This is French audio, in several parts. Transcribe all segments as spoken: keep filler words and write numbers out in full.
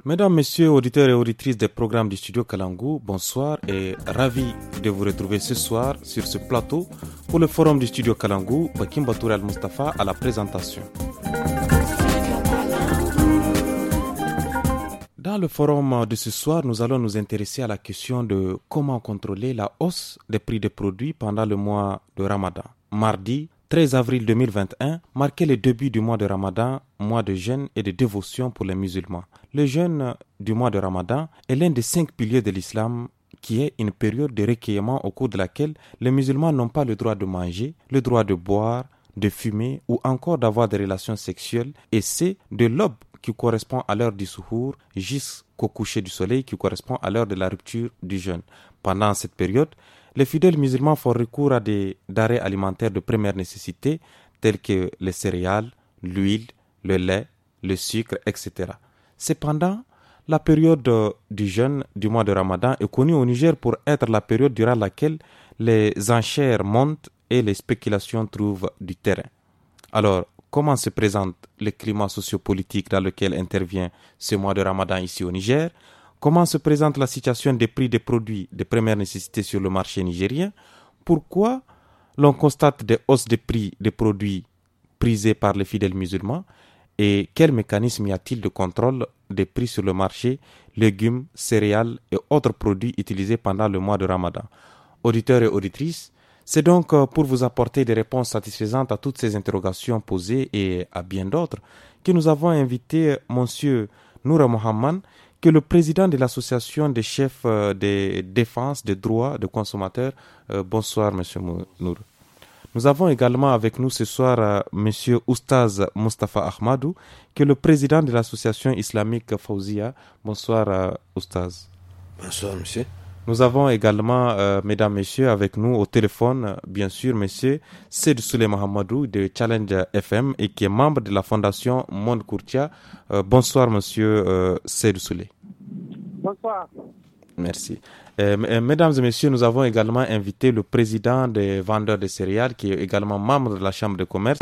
Mesdames, Messieurs, auditeurs et auditrices des programmes du Studio Kalangu, bonsoir et ravi de vous retrouver ce soir sur ce plateau pour le forum du Studio Kalangu, Bakim Batour Al-Mustafa à la présentation. Dans le forum de ce soir, nous allons nous intéresser à la question de comment contrôler la hausse des prix des produits pendant le mois de Ramadan. Mardi treize avril deux mille vingt et un marquait le début du mois de Ramadan, mois de jeûne et de dévotion pour les musulmans. Le jeûne du mois de Ramadan est l'un des cinq piliers de l'islam qui est une période de recueillement au cours de laquelle les musulmans n'ont pas le droit de manger, le droit de boire, de fumer ou encore d'avoir des relations sexuelles, et c'est de l'aube qui correspond à l'heure du souhour jusqu'au coucher du soleil qui correspond à l'heure de la rupture du jeûne. Pendant cette période, les fidèles musulmans font recours à des denrées alimentaires de première nécessité telles que les céréales, l'huile, le lait, le sucre, et cetera. Cependant, la période du jeûne du mois de Ramadan est connue au Niger pour être la période durant laquelle les enchères montent et les spéculations trouvent du terrain. Alors, comment se présente le climat sociopolitique dans lequel intervient ce mois de Ramadan ici au Niger? Comment se présente la situation des prix des produits de première nécessité sur le marché nigérien? Pourquoi l'on constate des hausses des prix des produits prisés par les fidèles musulmans? Et quel mécanisme y a-t-il de contrôle des prix sur le marché, légumes, céréales et autres produits utilisés pendant le mois de Ramadan? Auditeurs et auditrices, c'est donc pour vous apporter des réponses satisfaisantes à toutes ces interrogations posées et à bien d'autres que nous avons invité Monsieur Noura Mohamed, qui est le président de l'association des chefs de défense des droits des consommateurs. Euh, bonsoir, Monsieur Noura. Nous avons également avec nous ce soir euh, Monsieur Oustaz Mustafa Ahmadou, qui est le président de l'association islamique Fawzia. Bonsoir, euh, Oustaz. Bonsoir, monsieur. Nous avons également, euh, mesdames, messieurs, avec nous au téléphone, euh, bien sûr, monsieur Seyd Souley Mahamadou de Challenge F M et qui est membre de la fondation Monde Courtia. Euh, bonsoir, monsieur euh, Seyd Souley. Bonsoir. Merci. Euh, mesdames et messieurs, nous avons également invité le président des vendeurs de céréales qui est également membre de la Chambre de commerce.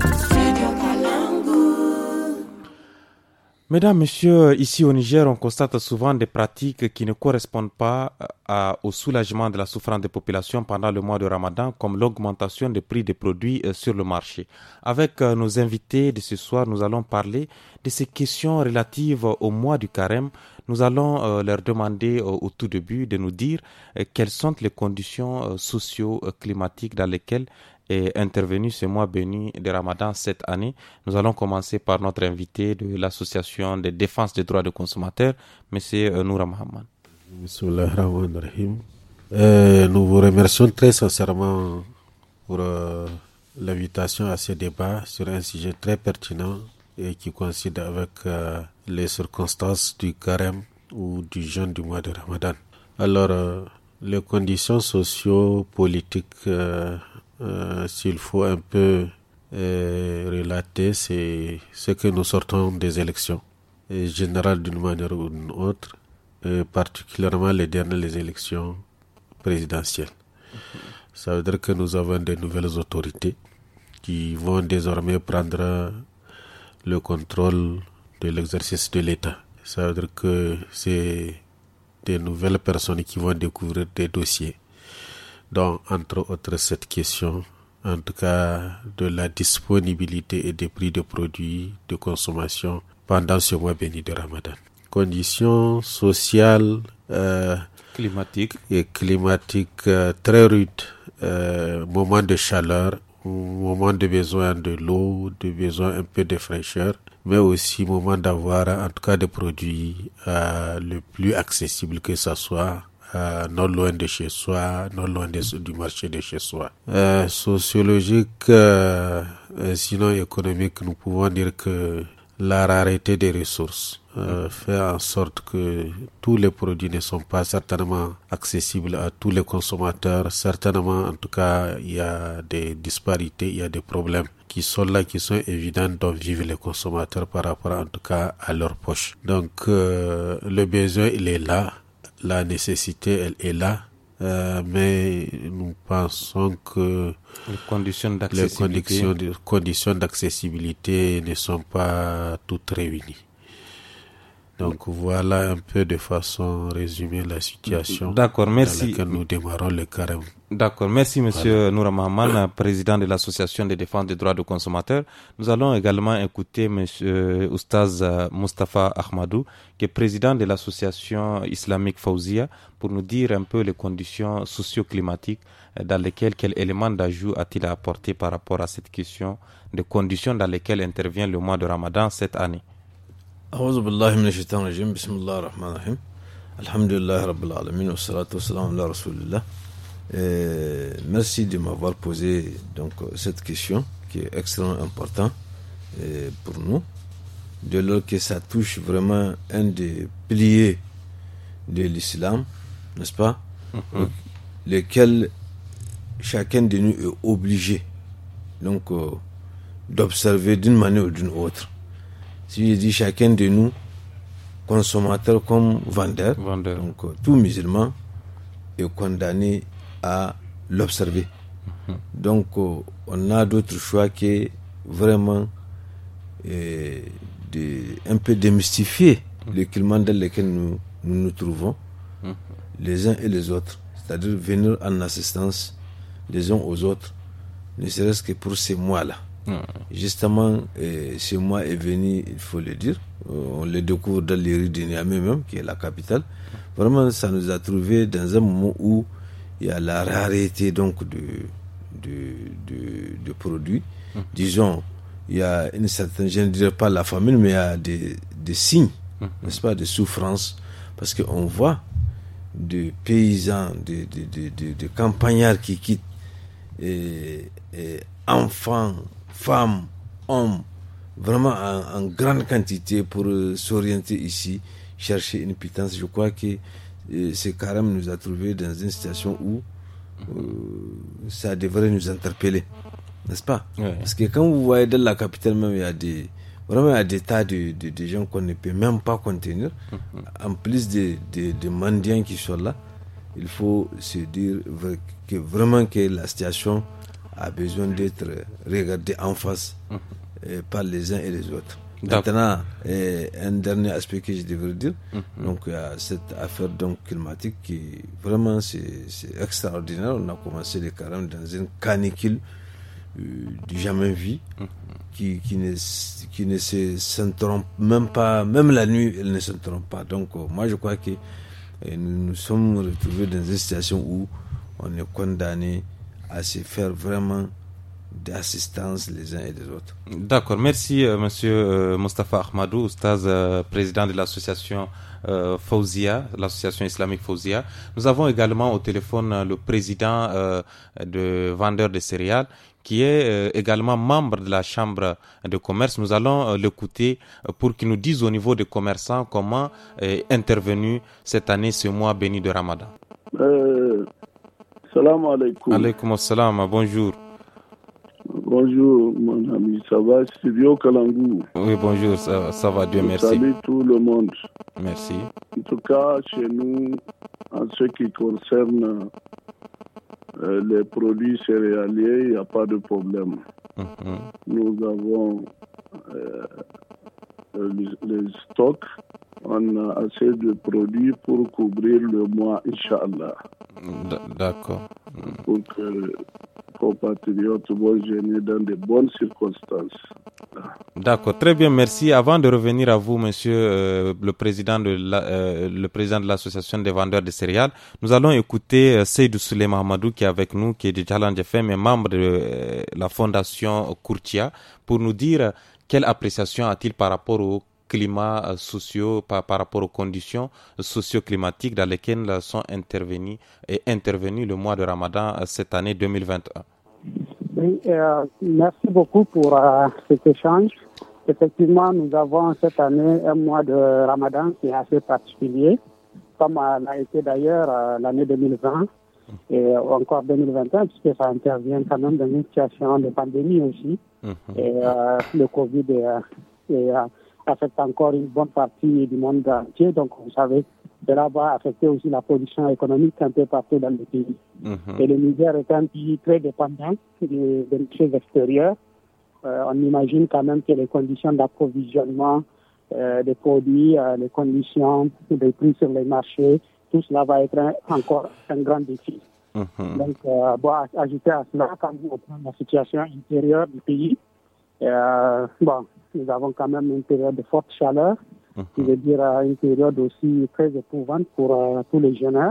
Mesdames, Messieurs, ici au Niger, on constate souvent des pratiques qui ne correspondent pas à, au soulagement de la souffrance des populations pendant le mois de Ramadan, comme l'augmentation des prix des produits sur le marché. Avec nos invités de ce soir, nous allons parler de ces questions relatives au mois du carême. Nous allons euh, leur demander euh, au tout début de nous dire euh, quelles sont les conditions euh, socio-climatiques dans lesquelles est intervenu ce mois béni de Ramadan cette année. Nous allons commencer par notre invité de l'association de défense des droits des consommateurs, M. Noura Mohamed. Bismillahirrahmanirrahim. Euh, nous vous remercions très sincèrement pour euh, l'invitation à ce débat sur un sujet très pertinent et qui coïncide avec euh, les circonstances du carême ou du jeûne du mois de Ramadan. Alors, euh, les conditions socio-politiques euh, Euh, s'il faut un peu euh, relater, c'est ce que nous sortons des élections, et générales d'une manière ou d'une autre, et particulièrement les dernières les élections présidentielles. Ça veut dire que nous avons de nouvelles autorités qui vont désormais prendre le contrôle de l'exercice de l'État. Ça veut dire que c'est des nouvelles personnes qui vont découvrir des dossiers. Donc, entre autres, cette question, en tout cas, de la disponibilité et des prix de produits de consommation pendant ce mois béni de Ramadan. Conditions sociales euh, climatiques et climatiques euh, très rudes, euh, moment de chaleur, moment de besoin de l'eau, de besoin un peu de fraîcheur, mais aussi moment d'avoir en tout cas des produits euh, le plus accessible que ça soit. Euh, non loin de chez soi, non loin de, du marché de chez soi. Euh, sociologique, euh, sinon économique, nous pouvons dire que la rareté des ressources euh, fait en sorte que tous les produits ne sont pas certainement accessibles à tous les consommateurs. Certainement, en tout cas, il y a des disparités, il y a des problèmes qui sont là, qui sont évidents dont vivent les consommateurs par rapport en tout cas à leur poche. Donc, euh, le besoin, il est là. La nécessité, elle est là, euh, mais nous pensons que les conditions d'accessibilité, les conditions, de, conditions d'accessibilité ne sont pas toutes réunies. Donc voilà un peu de façon résumée la situation D'accord, merci. dans laquelle nous démarrons le carême. D'accord, merci Monsieur voilà. Noura Mahaman, président de l'Association de défense des droits des consommateurs. Nous allons également écouter Monsieur Oustaz Mustafa Ahmadou, qui est président de l'Association islamique Fawzia, pour nous dire un peu les conditions socio-climatiques dans lesquelles, quel élément d'ajout a-t-il à apporter par rapport à cette question de conditions dans lesquelles intervient le mois de Ramadan cette année. أعوذ بالله من الشيطان الرجيم بسم الله الرحمن الرحيم الحمد لله رب العالمين والصلاة والسلام على رسول الله. Merci de m'avoir posé donc cette question qui est extrêmement importante euh, pour nous, de lors que ça touche vraiment un des piliers de l'islam, n'est-ce pas, mm-hmm. lesquels chacun de nous est obligé donc euh, d'observer d'une manière ou d'une autre. Si je dis chacun de nous, consommateur comme vendeur, vendeur. donc euh, tout musulman est condamné à l'observer. Mm-hmm. Donc euh, on a d'autres choix que vraiment euh, de, un peu démystifier mm-hmm. le climat dans lequel nous nous, nous trouvons, mm-hmm. les uns et les autres, c'est-à-dire venir en assistance les uns aux autres, ne serait-ce que pour ces mois-là. Mmh. Justement, euh, ce mois est venu, il faut le dire, euh, on le découvre dans les rues de Niamey même, qui est la capitale. Vraiment, ça nous a trouvé dans un moment où il y a la rareté donc de, de, de, de produits. Mmh. Disons, il y a une certaine, je ne dirais pas la famine, mais il y a des, des signes, mmh. n'est-ce pas, de souffrance, parce qu'on voit des paysans, des de, de, de, de campagnards qui quittent, et, et enfants, femmes, hommes, vraiment en, en grande quantité pour euh, s'orienter ici, chercher une pitance. Je crois que euh, ce carême nous a trouvé dans une situation où euh, ça devrait nous interpeller, n'est-ce pas? Ouais. Parce que quand vous voyez dans la capitale même, il y a des, vraiment il y a des tas de, de, de gens qu'on ne peut même pas contenir. Mm-hmm. En plus des de, de mendiants qui sont là, il faut se dire que vraiment que la situation a besoin d'être regardée en face mmh. euh, par les uns et les autres. D'accord. Maintenant, euh, un dernier aspect que je devrais dire, mmh. donc il y a cette affaire donc climatique qui vraiment c'est, c'est extraordinaire. On a commencé le carême dans une canicule euh, du jamais vu, mmh. qui, qui ne, qui ne se s'interrompt même pas, même la nuit, elle ne s'interrompt pas. Donc euh, moi je crois que euh, nous nous sommes retrouvés dans une situation où on est condamné à se faire vraiment d'assistance les uns et les autres. D'accord, merci euh, monsieur euh, Mustafa Ahmadou, Oustaz, euh, président de l'association euh, Fawzia, l'association islamique Fawzia. Nous avons également au téléphone euh, le président euh, de vendeurs de céréales qui est euh, également membre de la chambre de commerce. Nous allons euh, l'écouter euh, pour qu'il nous dise au niveau des commerçants comment est intervenu cette année ce mois béni de Ramadan. Euh... Salam alaikum. Alaikum assalam, bonjour. Bonjour mon ami, ça va, Studio Kalangou? Oui, bonjour, ça, ça va, Dieu merci. Salut tout le monde. Merci. En tout cas, chez nous, en ce qui concerne euh, les produits céréaliers, il n'y a pas de problème. Mm-hmm. Nous avons euh, les, les stocks, on a assez de produits pour couvrir le mois, Inch'Allah. D'accord. Pour que les compatriotes vont gêner dans de bonnes circonstances. D'accord, très bien, merci. Avant de revenir à vous, monsieur euh, le président de la, euh, le président de l'association des vendeurs de céréales, nous allons écouter euh, Seydou Souleymane Ahmadou qui est avec nous, qui est de Challenge F M et membre de euh, la fondation Courtia, pour nous dire euh, quelle appréciation a-t-il par rapport au climat sociaux, par, par rapport aux conditions socio-climatiques dans lesquelles sont intervenus et intervenu le mois de Ramadan cette année deux mille vingt et un. Oui, euh, merci beaucoup pour euh, cet échange. Effectivement, nous avons cette année un mois de Ramadan qui est assez particulier, comme euh, l'a été d'ailleurs euh, l'année deux mille vingt et encore deux mille vingt et un, puisque ça intervient quand même dans une situation de pandémie aussi. Mm-hmm. Et euh, le Covid est, est, euh, affecte encore une bonne partie du monde entier. Donc, vous savez, cela va affecter aussi la production économique un peu partout dans le pays. Mm-hmm. Et le Niger est un pays très dépendant des marchés extérieurs. Euh, on imagine quand même que les conditions d'approvisionnement euh, des produits, euh, les conditions des prix sur les marchés, tout cela va être un, encore un grand défi. Mm-hmm. Donc, euh, bon, ajouter à cela, quand on prend la situation intérieure du pays, euh, bon, nous avons quand même une période de forte chaleur, mm-hmm. qui veut dire euh, une période aussi très éprouvante pour euh, tous les jeunes.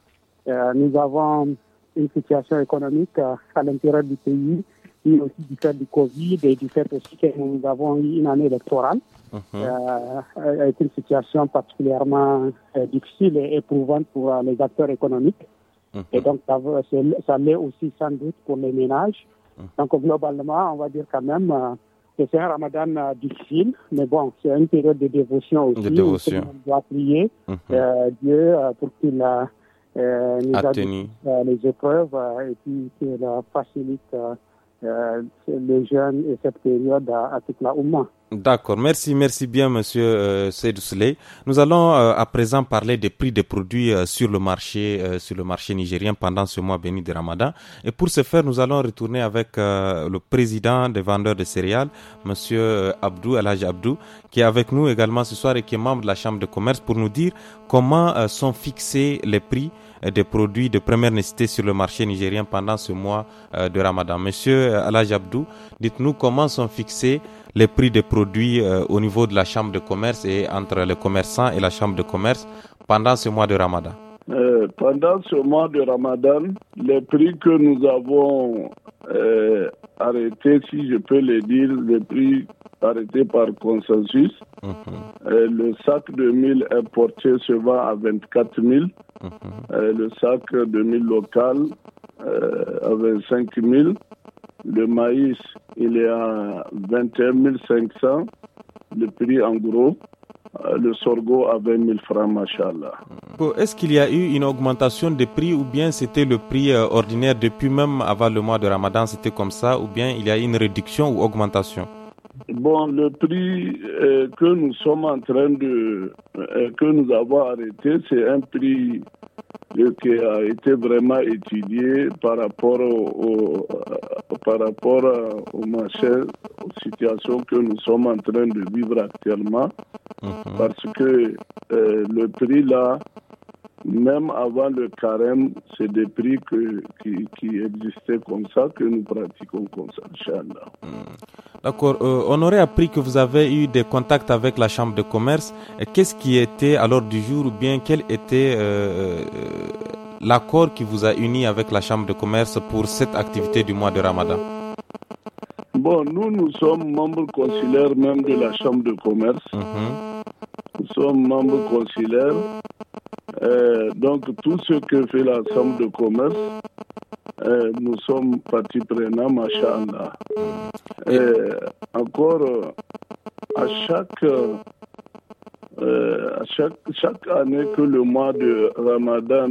Euh, nous avons une situation économique euh, à l'intérieur du pays, et aussi du fait du Covid et du fait aussi que nous avons eu une année électorale. Uh-huh. Euh, avec une situation particulièrement euh, difficile et éprouvante pour euh, les acteurs économiques. Uh-huh. Et donc, ça, ça l'est aussi sans doute pour les ménages. Uh-huh. Donc, globalement, on va dire quand même euh, que c'est un ramadan euh, difficile, mais bon, c'est une période de dévotion aussi. De dévotion. On doit prier uh-huh. euh, Dieu euh, pour qu'il euh, euh, nous adoucisse euh, les épreuves euh, et puis qu'il euh, facilite euh, euh, les jeunes et cette période à, à toute la Oumma. D'accord, merci, merci bien Monsieur euh, Seydou Souley. Nous allons euh, à présent parler des prix des produits euh, sur le marché, euh, sur le marché nigérien pendant ce mois béni de Ramadan. Et pour ce faire, nous allons retourner avec euh, le président des vendeurs de céréales, Monsieur euh, Abdou Elhaj Abdou, qui est avec nous également ce soir et qui est membre de la Chambre de commerce pour nous dire comment euh, sont fixés les prix euh, des produits de première nécessité sur le marché nigérien pendant ce mois euh, de Ramadan. Monsieur euh, Elhaj Abdou, dites-nous comment sont fixés les prix des produits euh, au niveau de la chambre de commerce et entre les commerçants et la chambre de commerce pendant ce mois de Ramadan. Euh, pendant ce mois de Ramadan, les prix que nous avons euh, arrêtés, si je peux le dire, les prix arrêtés par consensus, mm-hmm. euh, le sac de mil importé se vend à vingt-quatre mille, mm-hmm. euh, le sac de mil local euh, à vingt-cinq mille. Le maïs, il est à vingt et un mille cinq cents, le prix en gros. Le sorgho à vingt mille francs, machallah. Est-ce qu'il y a eu une augmentation des prix ou bien c'était le prix ordinaire depuis même avant le mois de Ramadan, c'était comme ça, ou bien il y a eu une réduction ou augmentation? Bon, le prix euh, que nous sommes en train de... Euh, que nous avons arrêté, c'est un prix euh, qui a été vraiment étudié par rapport au, au, euh, par rapport au marché, aux situations que nous sommes en train de vivre actuellement. Mm-hmm. Parce que euh, le prix là, même avant le carême, c'est des prix que, qui, qui existaient comme ça, que nous pratiquons comme ça, Inch'Allah. D'accord. Euh, on aurait appris que vous avez eu des contacts avec la Chambre de commerce. Qu'est-ce qui était à l'ordre du jour ou bien quel était euh, l'accord qui vous a uni avec la Chambre de commerce pour cette activité du mois de Ramadan? Bon, nous, nous sommes membres consulaires même de la Chambre de commerce. Mm-hmm. Nous sommes membres consulaires. Euh, donc, tout ce que fait la Chambre de commerce, euh, nous sommes partie prenante, machallah. Euh, encore, à chaque, euh, à chaque, chaque année que le mois de Ramadan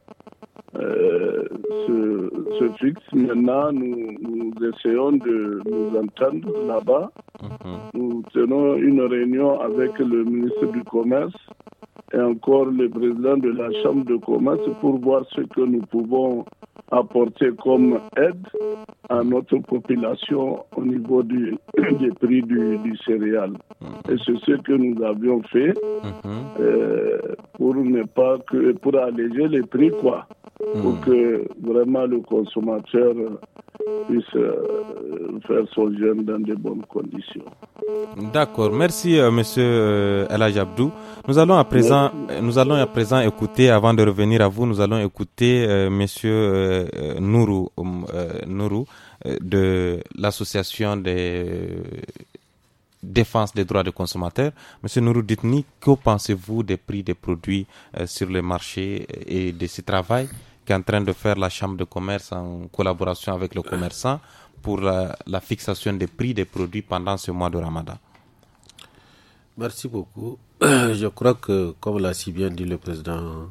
euh, se, se fixe, maintenant, nous, nous essayons de nous entendre là-bas. Mm-hmm. Nous tenons une réunion avec le ministre du Commerce et encore le président de la Chambre de commerce pour voir ce que nous pouvons apporter comme aide à notre population au niveau du, des prix du, du céréal. Et c'est ce que nous avions fait mm-hmm. euh, pour ne pas que pour alléger les prix, quoi, mm. pour que vraiment le consommateur puisse euh, faire son jeûne dans de bonnes conditions. D'accord, merci euh, Monsieur euh, Elhaj Abdou. Nous allons à présent, merci. nous allons à présent écouter, avant de revenir à vous, nous allons écouter euh, Monsieur euh, Nourou, euh, Nourou euh, de l'association des défense des droits des consommateurs. Monsieur Nourou, dites-nous, que pensez-vous des prix des produits euh, sur le marché et de ce travail qu'est en train de faire la Chambre de commerce en collaboration avec le commerçant pour la, la fixation des prix des produits pendant ce mois de Ramadan? Merci beaucoup. Je crois que, comme l'a si bien dit le président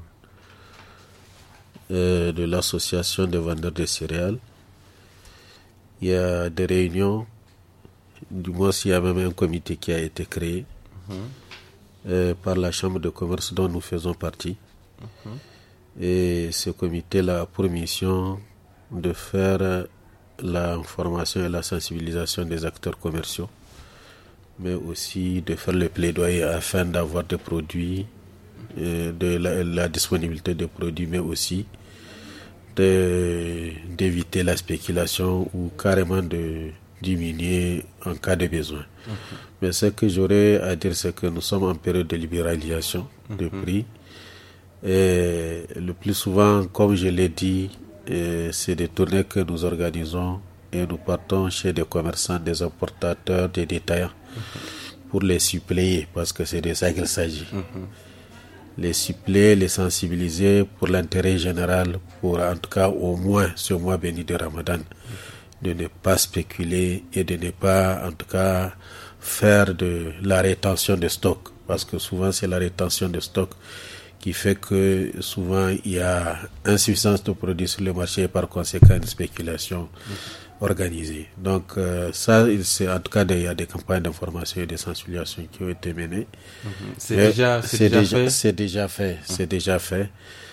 euh, de l'association des vendeurs de céréales, il y a des réunions, du moins il y a même un comité qui a été créé mm-hmm. euh, par la Chambre de commerce dont nous faisons partie. Mm-hmm. Et ce comité-là a pour mission de faire la formation et la sensibilisation des acteurs commerciaux, mais aussi de faire le plaidoyer afin d'avoir des produits, euh, de la, la disponibilité des produits, mais aussi de, d'éviter la spéculation ou carrément de diminuer en cas de besoin. Mm-hmm. Mais ce que j'aurais à dire, c'est que nous sommes en période de libéralisation mm-hmm. de prix. Et le plus souvent, comme je l'ai dit, c'est des tournées que nous organisons et nous partons chez des commerçants, des importateurs, des détaillants mm-hmm. pour les suppléer, parce que c'est de ça qu'il s'agit. Mm-hmm. Les suppléer, les sensibiliser pour l'intérêt général, pour en tout cas au moins ce mois béni de Ramadan, mm-hmm. de ne pas spéculer et de ne pas en tout cas faire de la rétention de stock, parce que souvent c'est la rétention de stock qui fait que souvent il y a insuffisance de produits sur le marché et par conséquent une spéculation mmh. organisée. Donc euh, ça, c'est, en tout cas, il y a des campagnes d'information et de sensibilisation qui ont été menées. Mmh. C'est, déjà, c'est, c'est déjà, déjà fait. C'est déjà fait. Mmh. C'est déjà fait.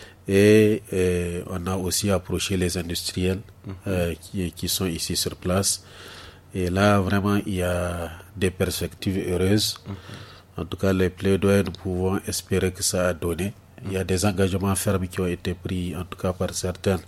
Et, et on a aussi approché les industriels mmh. euh, qui, qui sont ici sur place. Et là, vraiment, il y a des perspectives heureuses. Mmh. En tout cas, les plaidoyers, nous pouvons espérer que ça a donné. Il y a des engagements fermes qui ont été pris, en tout cas par certains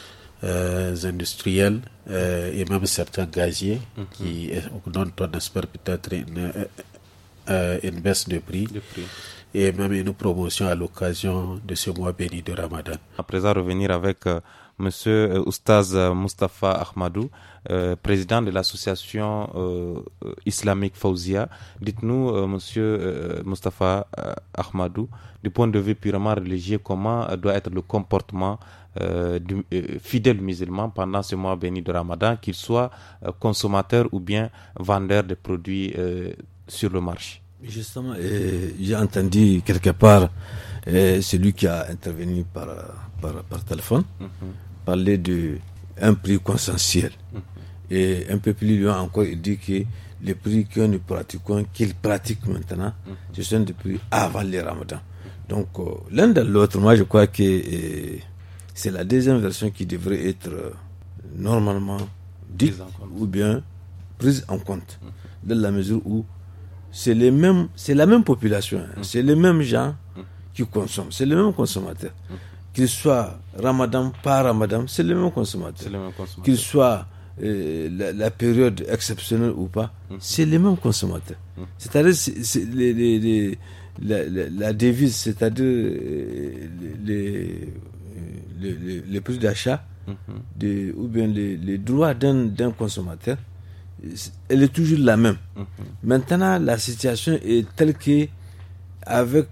euh, industriels euh, et même certains gaziers, mm-hmm. qui, dont on espère peut-être une, euh, une baisse de prix, de prix et même une promotion à l'occasion de ce mois béni de Ramadan. À présent, revenir avec euh, Monsieur euh, Oustaz Mustafa Ahmadou, euh, président de l'association euh, islamique Fawzia. Dites-nous, euh, Monsieur euh, Mustafa euh, Ahmadou, du point de vue purement religieux, comment euh, doit être le comportement euh, du euh, fidèle musulman pendant ce mois béni de Ramadan, qu'il soit euh, consommateur ou bien vendeur de produits euh, sur le marché. Justement, euh, j'ai entendu quelque part euh, celui qui a intervenu par, par, par téléphone mm-hmm. parler de un prix consensuel. Mm-hmm. Et un peu plus loin encore, il dit que les prix que nous pratiquons, qu'ils pratiquent maintenant, mm-hmm. ce sont des prix avant le Ramadan. Mm-hmm. Donc, euh, l'un de l'autre, moi je crois que euh, c'est la deuxième version qui devrait être euh, normalement dite ou bien prise en compte, mm-hmm. dans la mesure où c'est les mêmes, c'est la même population, hein. mmh. c'est les mêmes gens mmh. qui consomment, c'est les mêmes consommateurs. Mmh. Qu'ils soient Ramadan, pas Ramadan, c'est les mêmes consommateurs. C'est les mêmes consommateurs. Qu'ils soient euh, la, la période exceptionnelle ou pas, mmh. c'est les mêmes consommateurs. Mmh. C'est-à-dire c'est, c'est les, les, les, la, la, la devise, c'est-à-dire les, les, les, les, les prix d'achat mmh. de, ou bien les, les droits d'un, d'un consommateur, elle est toujours la même. Mm-hmm. Maintenant, la situation est telle que, avec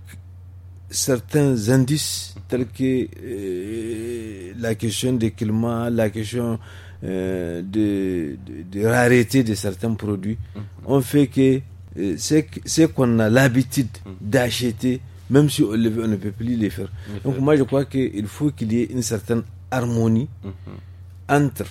certains indices, tels que euh, la question des climats, la question euh, de, de, de rareté de certains produits, mm-hmm. on fait que euh, c'est, c'est qu'on a l'habitude mm-hmm. d'acheter, même si on, on ne peut plus les faire. Mm-hmm. Donc moi, je crois qu'il faut qu'il y ait une certaine harmonie mm-hmm. entre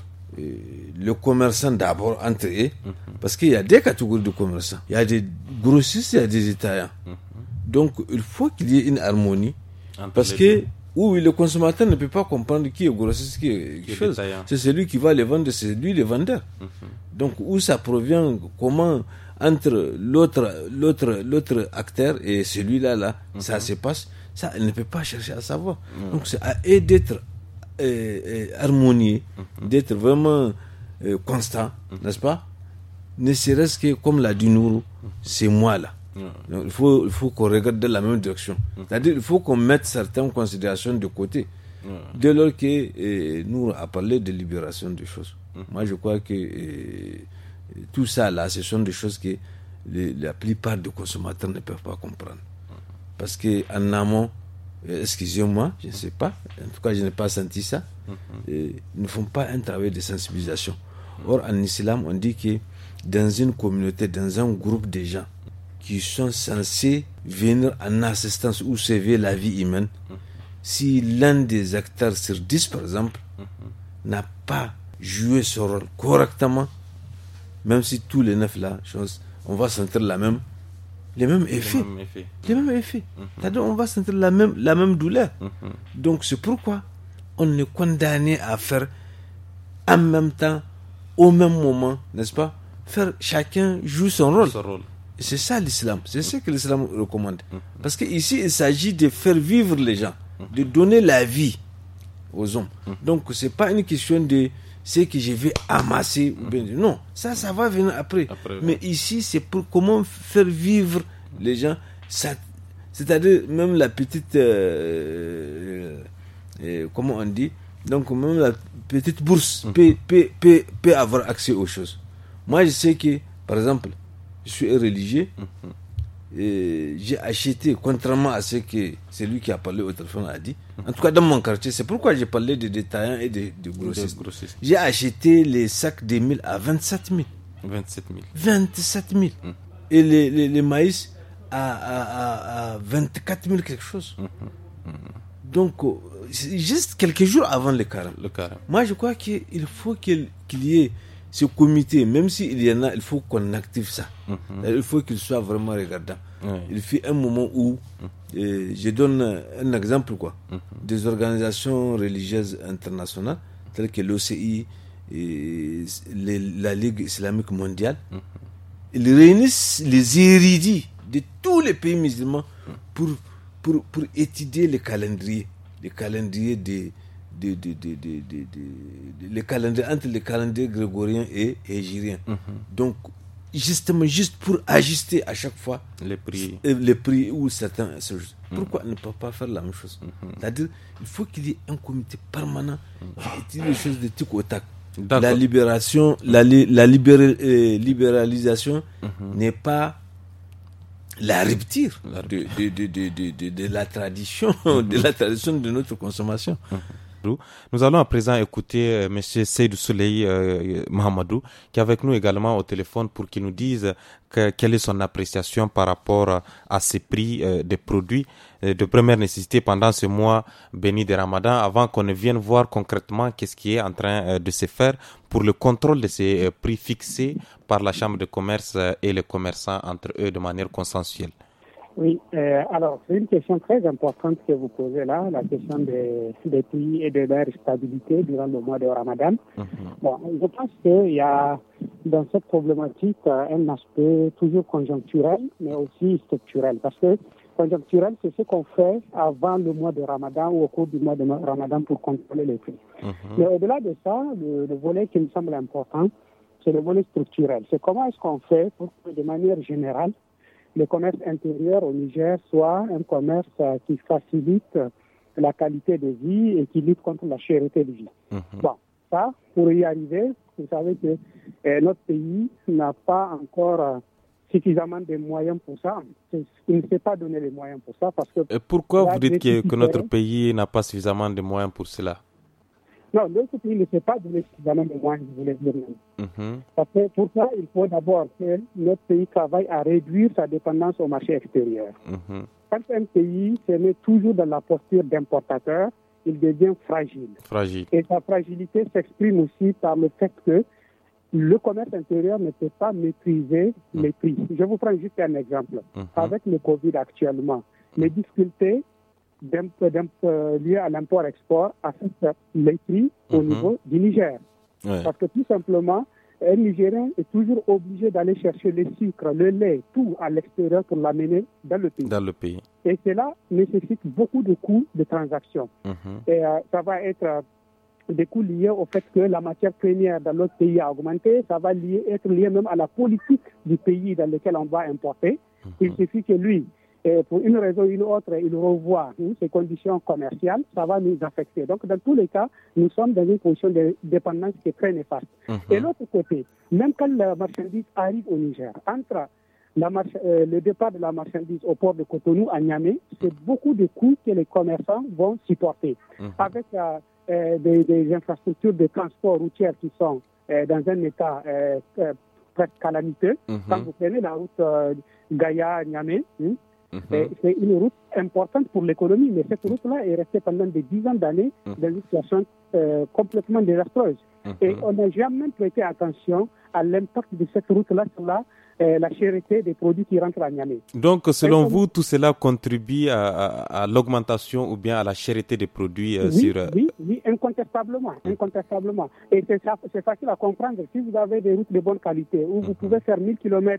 le commerçant d'abord entre eux, mm-hmm. parce qu'il y a des catégories de commerçants. Il y a des grossistes, il y a des détaillants. Mm-hmm. Donc il faut qu'il y ait une harmonie, entre parce que oui, le consommateur ne peut pas comprendre qui est grossiste, qui est, qui est chose. C'est celui qui va les vendre, c'est lui le vendeur. Mm-hmm. Donc où ça provient, comment entre l'autre, l'autre, l'autre acteur et celui-là, là, mm-hmm. ça se passe, ça, il ne peut pas chercher à savoir. Mm-hmm. Donc c'est à eux d'être Euh, euh, harmonieux, mm-hmm. d'être vraiment euh, constant, mm-hmm. n'est-ce pas? Ne serait-ce que, comme l'a dit Nourou, mm-hmm. c'est moi là. Mm-hmm. Donc, il faut, il faut qu'on regarde dans la même direction. Mm-hmm. C'est-à-dire il faut qu'on mette certaines considérations de côté. Mm-hmm. Dès lors que euh, Nourou a parlé de libération des choses. Mm-hmm. Moi, je crois que euh, tout ça là, ce sont des choses que les, la plupart des consommateurs ne peuvent pas comprendre. Mm-hmm. Parce qu'en amont, excusez-moi, je ne sais pas, en tout cas je n'ai pas senti ça, mm-hmm. et ils ne font pas un travail de sensibilisation. Mm-hmm. Or en islam on dit que dans une communauté, dans un groupe de gens qui sont censés venir en assistance ou sauver la vie humaine, mm-hmm. si l'un des acteurs sur dix par exemple mm-hmm. n'a pas joué son rôle correctement, même si tous les neuf là, chose, on va sentir la même les mêmes effets. Les mêmes effets. Les mêmes effets. Mm-hmm. C'est-à-dire on va sentir la même, la même douleur. Mm-hmm. Donc c'est pourquoi on est condamné à faire en même temps, au même moment, n'est-ce pas? Faire chacun joue son rôle. Son rôle. C'est ça l'islam, c'est ce que l'islam recommande. Parce qu'ici, il s'agit de faire vivre les gens, de donner la vie aux hommes. Donc, ce n'est pas une question de ce que je vais amasser. Non, ça, ça va venir après. après Mais ouais. ici, c'est pour comment faire vivre les gens. Ça, c'est-à-dire, même la petite... Euh, euh, comment on dit? Donc, même la petite bourse mmh. peut, peut, peut, peut avoir accès aux choses. Moi, je sais que, par exemple, je suis un religieux, mmh. et j'ai acheté, contrairement à ce que celui qui a parlé au téléphone a dit, en tout cas dans mon quartier, c'est pourquoi j'ai parlé de détaillants et de, de grossistes. De grossistes. J'ai acheté les sacs de mille à vingt-sept mille. vingt-sept mille. vingt-sept mille. Mmh. Et les, les, les maïs à, à, à, à vingt-quatre mille quelque chose. Mmh. Mmh. Donc, juste quelques jours avant le carême. Le carême. Moi, je crois qu'il faut qu'il, qu'il y ait ce comité, même s'il y en a, il faut qu'on active ça. Mm-hmm. Il faut qu'il soit vraiment regardant. Oui. Il fait un moment où, mm-hmm. euh, je donne un exemple, quoi, mm-hmm. des organisations religieuses internationales, telles que l'O C I, et les, la Ligue islamique mondiale, mm-hmm. ils réunissent les érudits de tous les pays musulmans pour, pour, pour étudier le calendrier, le calendrier des De, de, de, de, de, de, de, les calendriers, entre les calendriers grégoriens et hégiriens. Mm-hmm. Donc, justement, juste pour ajuster à chaque fois les prix, les prix ou certains. Mm-hmm. Pourquoi ne pas, pas faire la même chose? Mm-hmm. C'est-à-dire, il faut qu'il y ait un comité permanent mm-hmm. qui étudie les choses de tic au tac. La libération, la, la libéral, euh, libéralisation mm-hmm. n'est pas la rupture la de, de, de, de, de, de, de la tradition, mm-hmm. de la tradition de notre consommation. Mm-hmm. Nous allons à présent écouter euh, M. Seydou Souley euh, Mahamadou, qui est avec nous également au téléphone pour qu'il nous dise que, quelle est son appréciation par rapport à ces prix euh, des produits euh, de première nécessité pendant ce mois béni de Ramadan, avant qu'on ne vienne voir concrètement qu'est-ce qui est en train euh, de se faire pour le contrôle de ces euh, prix fixés par la Chambre de commerce euh, et les commerçants entre eux de manière consensuelle. Oui, euh, alors c'est une question très importante que vous posez là, la question des, des prix et de leur stabilité durant le mois de Ramadan. Mm-hmm. Bon, je pense qu'il y a dans cette problématique un aspect toujours conjoncturel, mais aussi structurel, parce que conjoncturel, c'est ce qu'on fait avant le mois de Ramadan ou au cours du mois de Ramadan pour contrôler les prix. Mm-hmm. Mais au-delà de ça, le, le volet qui me semble important, c'est le volet structurel. C'est comment est-ce qu'on fait pour que de manière générale, le commerce intérieur au Niger soit un commerce euh, qui facilite la qualité de vie et qui lutte contre la cherté de vie. Mm-hmm. Bon, ça, pour y arriver, vous savez que euh, notre pays n'a pas encore euh, suffisamment de moyens pour ça. Il ne s'est pas donné les moyens pour ça parce que... Et pourquoi vous dites que, que notre pays n'a pas suffisamment de moyens pour cela? Non, notre pays ne s'est pas donné suffisamment de moyens, je voulais dire même. Mm-hmm. Parce que pour ça, il faut d'abord que notre pays travaille à réduire sa dépendance au marché extérieur. Mm-hmm. Quand un pays se met toujours dans la posture d'importateur, il devient fragile. Fragile. Et sa fragilité s'exprime aussi par le fait que le commerce intérieur ne peut pas maîtriser mm-hmm. les prix. Je vous prends juste un exemple. Mm-hmm. Avec le Covid actuellement, les difficultés liées à l'import-export affectent les prix mm-hmm. au niveau du Niger. Ouais. Parce que tout simplement, un Nigérien est toujours obligé d'aller chercher le sucre, le lait, tout à l'extérieur pour l'amener dans le pays. Dans le pays. Et cela nécessite beaucoup de coûts de transaction. Mm-hmm. Et euh, ça va être euh, des coûts liés au fait que la matière première dans l'autre pays a augmenté. Ça va lier, être lié même à la politique du pays dans lequel on va importer. Mm-hmm. Il suffit que lui, et pour une raison ou une autre, il revoit hein, ses conditions commerciales, ça va nous affecter. Donc, dans tous les cas, nous sommes dans une position de dépendance qui est très néfaste. Mm-hmm. Et l'autre côté, même quand la marchandise arrive au Niger, entre la march- euh, le départ de la marchandise au port de Cotonou à Niamey, c'est beaucoup de coûts que les commerçants vont supporter. Mm-hmm. Avec euh, euh, des, des infrastructures de transport routier qui sont euh, dans un état euh, euh, presque calamiteux. Mm-hmm. Quand vous prenez la route euh, Gaïa-Niamey, hein, Mm-hmm. c'est une route importante pour l'économie, mais cette route-là est restée pendant des dizaines d'années mm-hmm. dans une situation euh, complètement désastreuse. Mm-hmm. Et on n'a jamais prêté attention à l'impact de cette route-là sur la, euh, la cherté des produits qui rentrent à Niamey. Donc, selon Et vous, comme... tout cela contribue à, à, à l'augmentation ou bien à la cherté des produits euh, oui, sur... Oui, oui, incontestablement, mm-hmm. incontestablement. Et c'est, c'est facile à comprendre. Si vous avez des routes de bonne qualité, où mm-hmm. vous pouvez faire mille kilomètres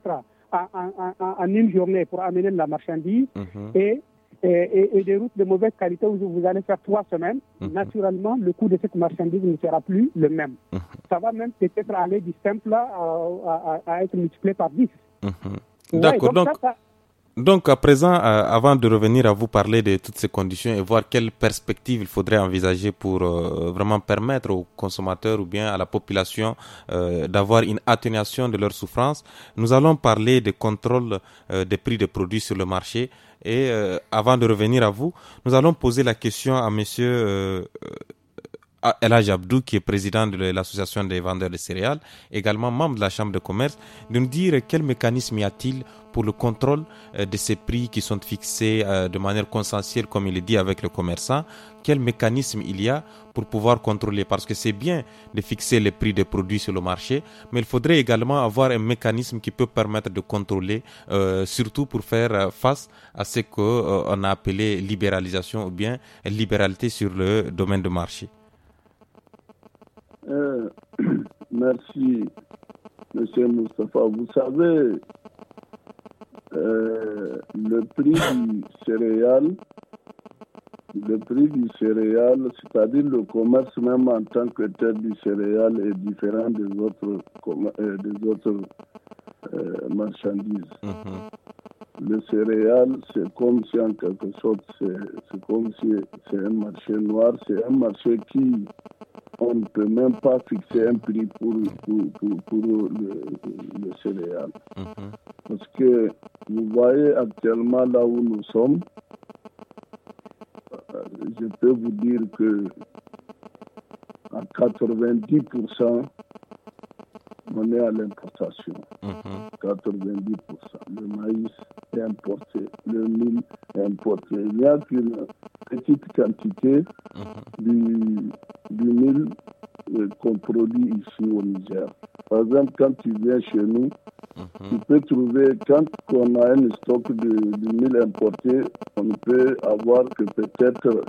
en, en, en, en une journée pour amener la marchandise mm-hmm. et, et, et des routes de mauvaise qualité où vous allez faire trois semaines, mm-hmm. naturellement, le coût de cette marchandise ne sera plus le même. Mm-hmm. Ça va même peut-être aller du simple à, à, à être multiplié par dix. Mm-hmm. Ouais, D'accord, donc... donc ça, ça, Donc, à présent, euh, avant de revenir à vous parler de toutes ces conditions et voir quelles perspectives il faudrait envisager pour euh, vraiment permettre aux consommateurs ou bien à la population euh, d'avoir une atténuation de leurs souffrances, nous allons parler des contrôles euh, des prix des produits sur le marché. Et euh, avant de revenir à vous, nous allons poser la question à monsieur euh, El Hadj Abdou, qui est président de l'association des vendeurs de céréales, également membre de la chambre de commerce, de nous dire quel mécanisme y a-t-il pour le contrôle euh, de ces prix qui sont fixés euh, de manière consensuelle, comme il est dit, avec le commerçant. Quel mécanisme il y a pour pouvoir contrôler, parce que c'est bien de fixer les prix des produits sur le marché, mais il faudrait également avoir un mécanisme qui peut permettre de contrôler, euh, surtout pour faire face à ce qu'on euh, a appelé libéralisation ou bien libéralité sur le domaine de marché. Euh, merci, monsieur Moustapha. Vous savez, euh, le prix du céréal, le prix du céréal, c'est-à-dire le commerce même en tant que tel du céréal est différent des autres, euh, des autres euh, marchandises. Mm-hmm. Le céréal, c'est comme si en quelque sorte, c'est, c'est comme si c'est un marché noir, c'est un marché qui on ne peut même pas fixer un prix pour, pour, pour, pour le, le céréal. Mm-hmm. Parce que vous voyez actuellement là où nous sommes, je peux vous dire que à quatre-vingt-dix pour cent, on est à l'importation. Mm-hmm. quatre-vingt-dix pour cent. Le maïs est importé, le mil est importé. Il n'y a qu'une petite quantité mm-hmm. du, du mil euh, qu'on produit ici au Niger. Par exemple, quand tu viens chez nous, mm-hmm. tu peux trouver, quand on a un stock de, de mil importé, on peut avoir que peut-être,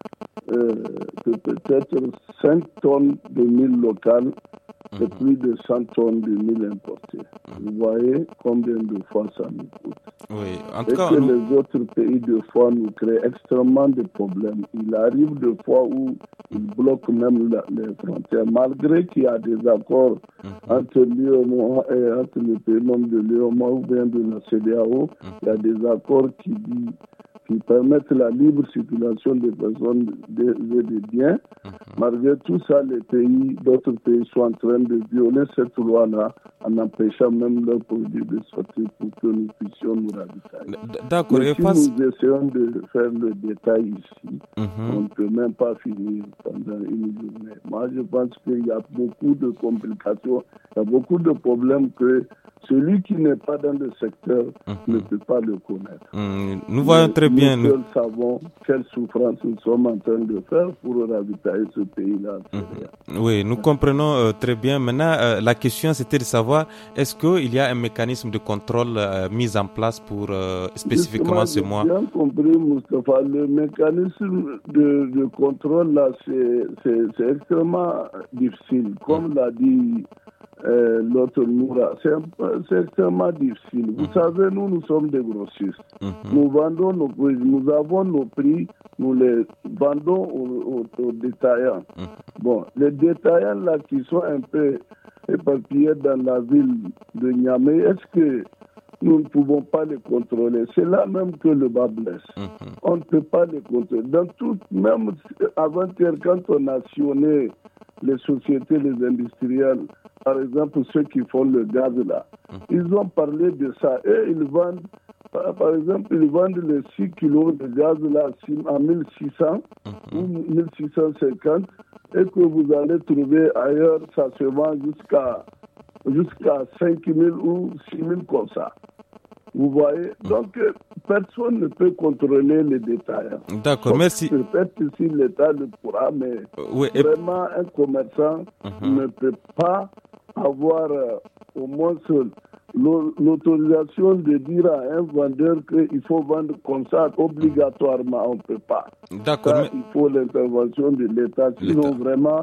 euh, que peut-être cinq tonnes de mil local. C'est mm-hmm. plus de cent tonnes de mil importés. Mm-hmm. Vous voyez combien de fois ça nous coûte. Oui, en tout Et cas, que nous... les autres pays de fois nous créent extrêmement de problèmes. Il arrive de fois où ils bloquent même la, les frontières, malgré qu'il y a des accords mm-hmm. entre l'U E M O A et entre les pays membres de l'U E M O A ou bien de la C D A O. Mm-hmm. Il y a des accords qui disent qui permettent la libre circulation des personnes et des biens. Mm-hmm. Malgré tout ça, les pays, d'autres pays sont en train de violer cette loi-là en empêchant même leurs produits de sortir pour que nous puissions nous ravitailler. D'accord. Mais et si face... nous essayons de faire le détail ici, mm-hmm. on ne peut même pas finir pendant une journée. Moi, je pense qu'il y a beaucoup de complications, il y a beaucoup de problèmes que celui qui n'est pas dans le secteur mm-hmm. ne peut pas le connaître. Mm, nous voyons Mais très bien. Nous, nous savons quelle souffrance nous sommes en train de faire pour ravitailler ce pays-là. Mm-hmm. Oui, nous comprenons euh, très bien. Maintenant, euh, la question c'était de savoir est-ce qu'il y a un mécanisme de contrôle euh, mis en place pour euh, spécifiquement ce mois? J'ai bien compris, Moustapha. Le mécanisme de, de contrôle, là, c'est, c'est, c'est extrêmement difficile. Comme mm-hmm. l'a dit Euh, l'autre Noura, c'est, c'est extrêmement difficile. Vous mm-hmm. savez, nous, nous sommes des grossistes. Mm-hmm. Nous vendons nos prix, nous avons nos prix, nous les vendons aux, aux, aux détaillants. Mm-hmm. Bon, les détaillants là qui sont un peu éparpillés dans la ville de Niamey, est-ce que nous ne pouvons pas les contrôler? C'est là même que le bas blesse. Mm-hmm. On ne peut pas les contrôler. Dans tout, même avant-hier, quand on a sillonné les sociétés, les industriels, par exemple ceux qui font le gaz là, mmh. ils ont parlé de ça et ils vendent, par exemple, ils vendent les six kilos de gaz là à mille six cents mmh. ou mille six cent cinquante et que vous allez trouver ailleurs, ça se vend jusqu'à, jusqu'à cinq mille ou six mille comme ça. Vous voyez, donc personne ne peut contrôler les détails. D'accord, donc, merci. Peut-être que si l'État le pourra, mais oui, et... vraiment un commerçant uh-huh. ne peut pas avoir euh, au moins seul l'autorisation de dire à un vendeur qu'il faut vendre comme ça obligatoirement. On ne peut pas. D'accord. Ça, mais... Il faut l'intervention de l'État, sinon l'État. Vraiment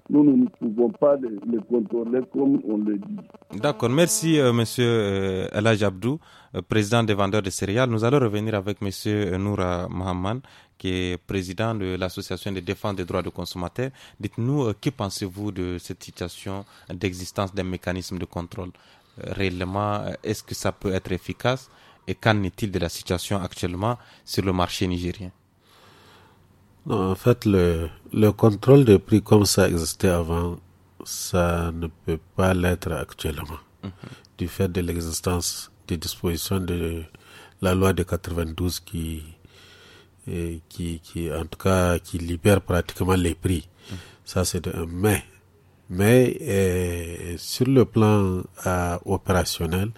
nous, nous ne pouvons pas les, les contrôler comme on le dit. D'accord, merci euh, monsieur euh, El Hadj Abdou, euh, président des vendeurs de céréales. Nous allons revenir avec monsieur Noura Mahaman, qui est président de l'association de défense des droits des consommateurs. Dites-nous, euh, que pensez-vous de cette situation d'existence d'un mécanisme de contrôle? euh, Réellement, euh, est-ce que ça peut être efficace? Et qu'en est-il de la situation actuellement sur le marché nigérien? Non, en fait, le, le contrôle des prix comme ça existait avant, ça ne peut pas l'être actuellement, mm-hmm. du fait de l'existence des dispositions de la loi de quatre-vingt-douze qui, et qui, qui, en tout cas, qui libère pratiquement les prix. Mm-hmm. Ça, c'est de un mais. Mais euh, sur le plan euh, opérationnel,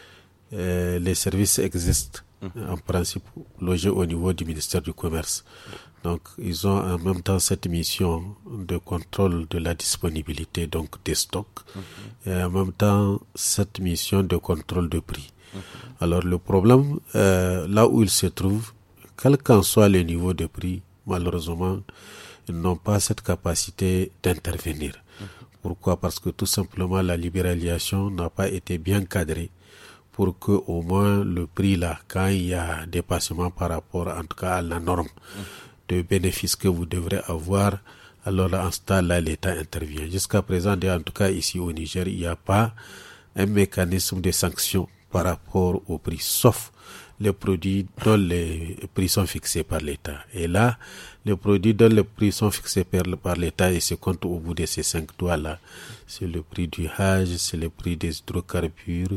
euh, les services existent, mm-hmm. en principe logés au niveau du ministère du Commerce. Donc, ils ont en même temps cette mission de contrôle de la disponibilité, donc des stocks, mm-hmm. et en même temps cette mission de contrôle de prix. Mm-hmm. Alors, le problème, euh, là où ils se trouvent, quel qu'en soit le niveau de prix, malheureusement, ils n'ont pas cette capacité d'intervenir. Mm-hmm. Pourquoi? Parce que tout simplement, la libéralisation n'a pas été bien cadrée pour que au moins le prix là, quand il y a dépassement par rapport, en tout cas, à la norme, mm-hmm. de bénéfices que vous devrez avoir, alors là, en ce temps-là, l'État intervient. Jusqu'à présent, en tout cas ici au Niger, il n'y a pas un mécanisme de sanction par rapport au prix, sauf les produits dont les prix sont fixés par l'État. Et là, les produits dont les prix sont fixés par, par l'État et se comptent au bout de ces cinq doigts-là, c'est le prix du Hajj, c'est le prix des hydrocarbures,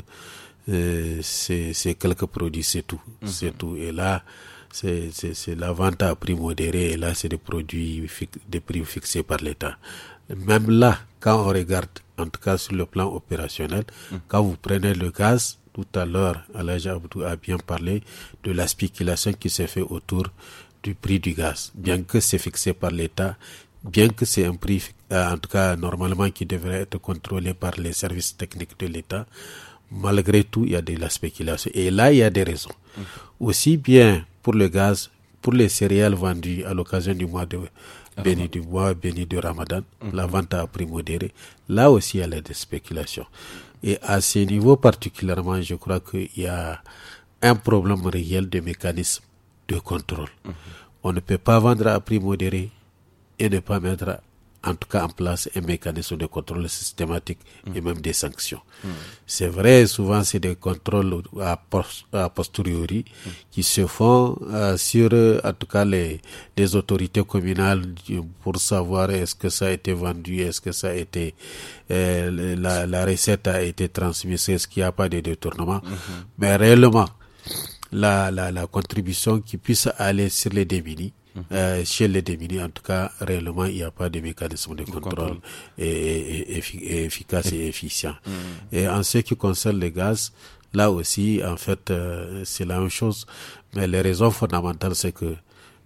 euh, c'est, c'est quelques produits, c'est tout. Mm-hmm. C'est tout. Et là, C'est, c'est, c'est la vente à prix modéré, et là, c'est des produits, des prix fixés par l'État. Même là, quand on regarde, en tout cas sur le plan opérationnel, mmh. quand vous prenez le gaz, tout à l'heure, El Hadj Abdou a bien parlé de la spéculation qui s'est fait autour du prix du gaz. Bien que c'est fixé par l'État, bien que c'est un prix, en tout cas, normalement, qui devrait être contrôlé par les services techniques de l'État, malgré tout, il y a de la spéculation. Et là, il y a des raisons. Mmh. Aussi bien pour le gaz, pour les céréales vendues à l'occasion du mois de béni du mois béni de Ramadan, mmh. la vente à prix modéré, là aussi, il y a des spéculations. Et à ce niveau particulièrement, je crois qu'il y a un problème réel de mécanisme de contrôle. Mmh. On ne peut pas vendre à prix modéré et ne pas mettre en tout cas en place un mécanisme de contrôle systématique mmh. et même des sanctions. Mmh. C'est vrai, souvent c'est des contrôles à, post, à posteriori mmh. qui se font euh, sur en tout cas les, les autorités communales pour savoir est-ce que ça a été vendu, est-ce que ça a été euh, la, la recette a été transmise, est-ce qu'il n'y a pas de détournement. Mmh. Mais réellement, la, la, la contribution qui puisse aller sur les démunis, Euh, chez les démunis, en tout cas, réellement, il n'y a pas de mécanisme de contrôle, contrôle. Et, et, et, et efficace et, et efficient. Mmh. Et en ce qui concerne les gaz, là aussi, en fait, euh, c'est la même chose. Mais les raisons fondamentales, c'est que,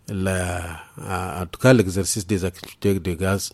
la, en tout cas, l'exercice des activités de gaz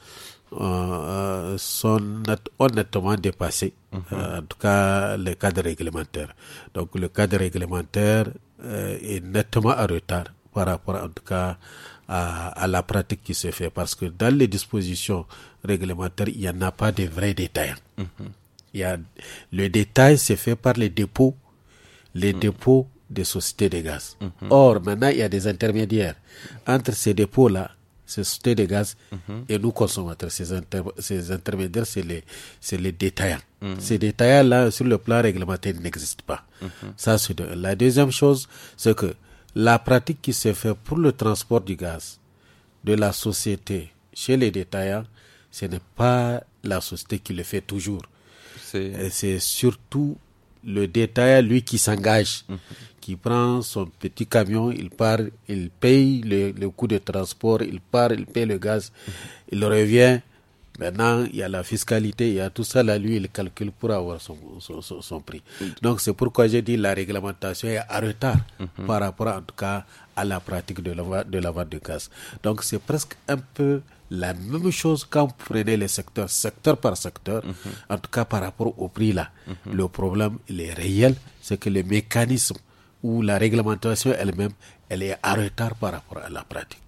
euh, sont net, honnêtement dépassés. Mmh. Euh, en tout cas, le cadre réglementaire. Donc, le cadre réglementaire euh, est nettement en retard par rapport en tout cas à, à la pratique qui se fait, parce que dans les dispositions réglementaires, il n'y en a pas de vrais détails. Mm-hmm. Il y a, le détail c'est fait par les dépôts, les mm-hmm. dépôts des sociétés de gaz. Mm-hmm. Or, maintenant, il y a des intermédiaires entre ces dépôts-là, ces sociétés de gaz, mm-hmm. et nous consommateurs. Ces, inter- ces intermédiaires, c'est les, c'est les détaillants. Mm-hmm. Ces détaillants-là, sur le plan réglementaire, n'existent pas. Mm-hmm. Ça, c'est de... La deuxième chose, c'est que la pratique qui se fait pour le transport du gaz de la société chez les détaillants, ce n'est pas la société qui le fait toujours. C'est, c'est surtout le détaillant, lui, qui s'engage, mmh. qui prend son petit camion, il part, il paye le, le coût de transport, il part, il paye le gaz, mmh. il revient. Maintenant, il y a la fiscalité, il y a tout ça, là, lui, il calcule pour avoir son, son, son, son prix. Donc, c'est pourquoi j'ai dit la réglementation est en retard mm-hmm. par rapport, en tout cas, à la pratique de la, de la vente de gaz. Donc, c'est presque un peu la même chose quand vous prenez les secteurs, secteur par secteur, mm-hmm. en tout cas par rapport au prix, là. Mm-hmm. Le problème, il est réel, c'est que le mécanisme ou la réglementation elle-même, elle est en retard par rapport à la pratique.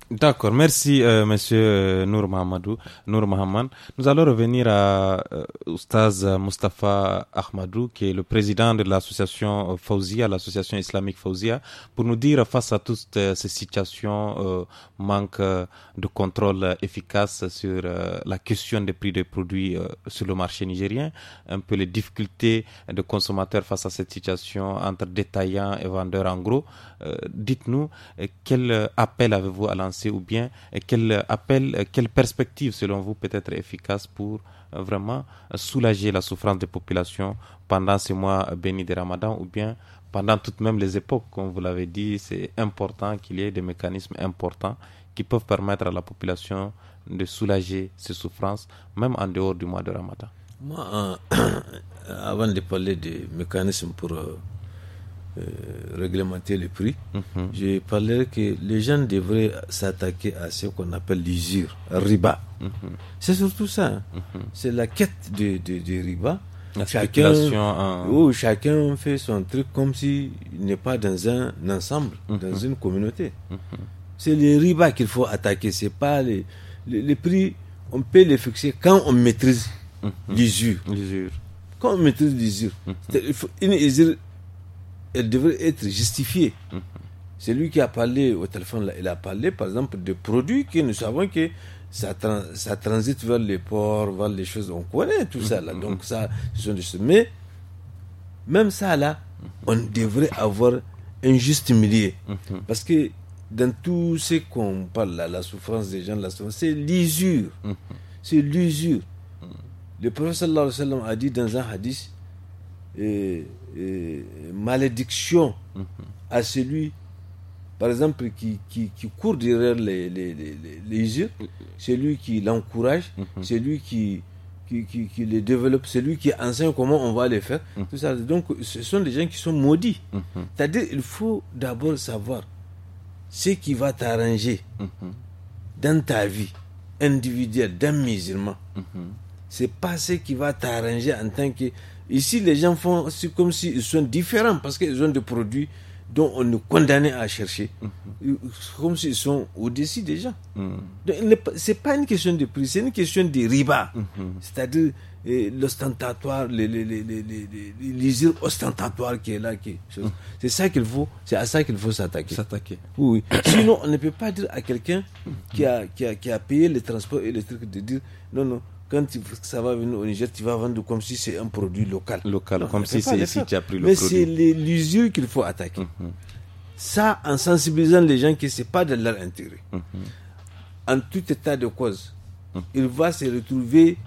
D'accord, merci euh, monsieur Nour Mahamadou, Nour Mahaman. Nous allons revenir à euh, Oustaz Mustafa Ahmadou, qui est le président de l'association Fawzia, l'association islamique Fawzia, pour nous dire face à toutes euh, ces situations, euh, manque euh, de contrôle efficace sur euh, la question des prix des produits euh, sur le marché nigérien, un peu les difficultés de consommateurs face à cette situation entre détaillants et vendeurs en gros. Euh, dites-nous euh, quel appel avez-vous à lancer ou bien euh, quel appel, euh, quelle perspective selon vous peut être efficace pour euh, vraiment euh, soulager la souffrance des populations pendant ces mois bénis de Ramadan ou bien pendant toutes même les époques, comme vous l'avez dit, c'est important qu'il y ait des mécanismes importants qui peuvent permettre à la population de soulager ces souffrances même en dehors du mois de Ramadan. Moi, euh, avant de parler des mécanismes pour euh, Euh, réglementer les prix, mm-hmm. je parlerai que les gens devraient s'attaquer à ce qu'on appelle l'usure, riba. Mm-hmm. C'est surtout ça. Hein. Mm-hmm. C'est la quête de, de, de riba. La chacun, en... où chacun fait son truc comme s'il n'est pas dans un ensemble, mm-hmm. dans une communauté. Mm-hmm. C'est les riba qu'il faut attaquer. C'est pas les, les, les prix, on peut les fixer quand on maîtrise mm-hmm. l'usure. l'usure. Quand on maîtrise l'usure. Mm-hmm. Il faut une usure, elle devrait être justifiée. Mmh. C'est lui qui a parlé au téléphone, là, il a parlé par exemple de produits que nous savons que ça, trans, ça transite vers les ports, vers les choses, on connaît tout mmh. ça là, donc ça, ce sont des choses. Mais même ça là, mmh. on devrait avoir un juste milieu. Mmh. Parce que dans tout ce qu'on parle là, la souffrance des gens, la souffrance, c'est l'usure. Mmh. C'est l'usure. Mmh. Le prophète sallallahu alayhi wa sallam a dit dans un hadith, Et, et, malédiction mm-hmm. à celui, par exemple, qui, qui, qui court derrière les, les, les, les yeux, celui qui l'encourage, mm-hmm. celui qui, qui, qui, qui les développe, celui qui enseigne comment on va les faire. Mm-hmm. Tout ça. Donc, ce sont des gens qui sont maudits. Mm-hmm. C'est-à-dire il faut d'abord savoir ce qui va t'arranger mm-hmm. dans ta vie individuelle, d'un musulman. Mm-hmm. C'est pas ce qui va t'arranger en tant que... Ici, les gens font c'est comme s'ils sont différents parce qu'ils ont des produits dont on est condamné à chercher. Mm-hmm. Comme s'ils sont au-dessus des gens. Mm-hmm. Ce n'est pas une question de prix, c'est une question de riba. Mm-hmm. C'est-à-dire eh, l'ostentatoire, les, les, les, les, les, l'usure ostentatoire qui est là. Qui est, mm-hmm. C'est ça qu'il faut, c'est à ça qu'il faut s'attaquer. s'attaquer. Oui, oui. Sinon, on ne peut pas dire à quelqu'un qui a, qui a, qui a payé le transport et les trucs de dire non, non. Quand tu, ça va venir au Niger, tu vas vendre comme si c'est un produit local. Local, non, comme si c'est ici tu as pris le Mais produit. Mais c'est les, l'usure qu'il faut attaquer. Mm-hmm. Ça, en sensibilisant les gens que ce n'est pas de leur intérêt. Mm-hmm. En tout état de cause, mm-hmm. il va se retrouver